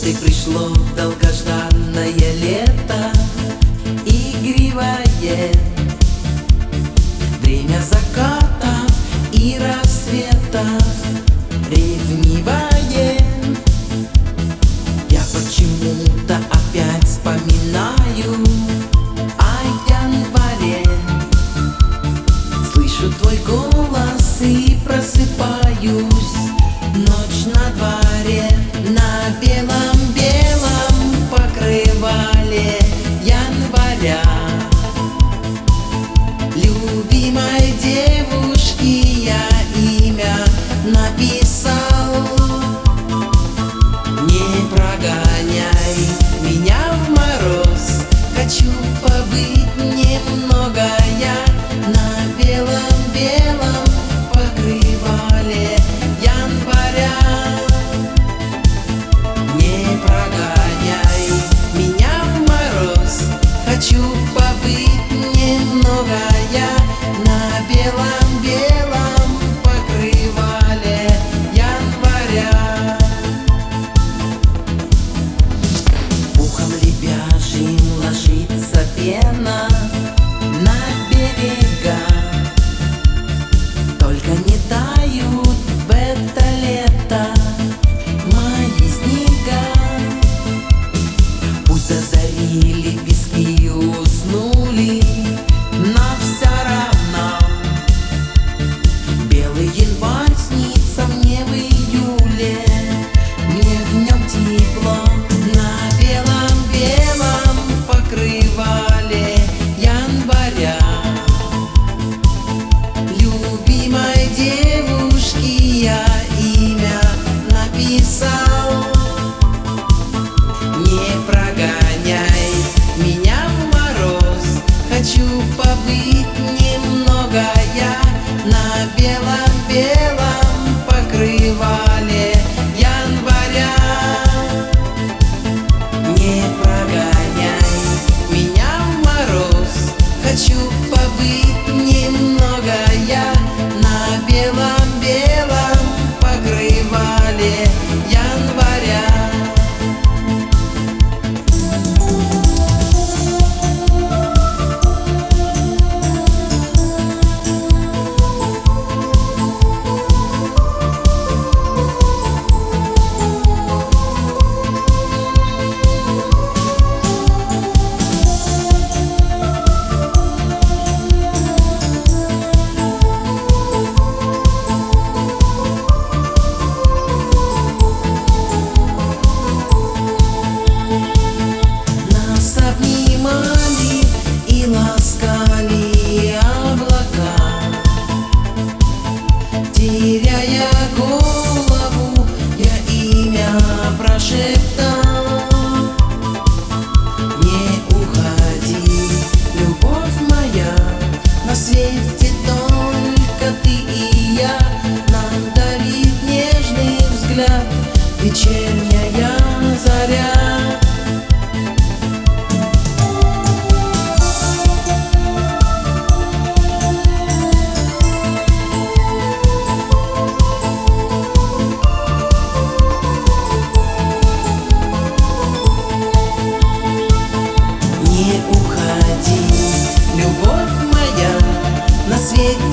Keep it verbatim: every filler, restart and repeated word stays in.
Вот и пришло долгожданное лето, игривое, время закатов и рассветов, ревнивое. Я почему-то опять вспоминаю о январе, слышу твой голос и просыпаюсь. Ночь на дворе, на белом-белом покрывале января. Любимой девушке я имя написал. Не прогоняй меня в мороз, хочу побыть немного я на белом-белом покрывале января. Не прогоняй меня в мороз, хочу побыть немного я на белом-белом покрывале января. Пухом лебяжьим ложится пена на берега, только не тают в это лето мои снега. Пусть до зари лепестки уснули, но все равно белый январь снится мне в июле. Мне в нем тепло на белом-белом покрывале января. Любимой девушке я имя написал. Не прогоняй меня в мороз, хочу побыть немного я на белом-белом покрывале января. Не прогоняй меня в мороз, хочу побыть немного я на белом-белом покрывале января. Обнимали и ласкали облака, теряя голову, я имя прошептал. Не уходи, любовь моя, на свете только ты и я. Нам дарит нежный взгляд вечерняя заря. Не уходи, любовь моя, на свете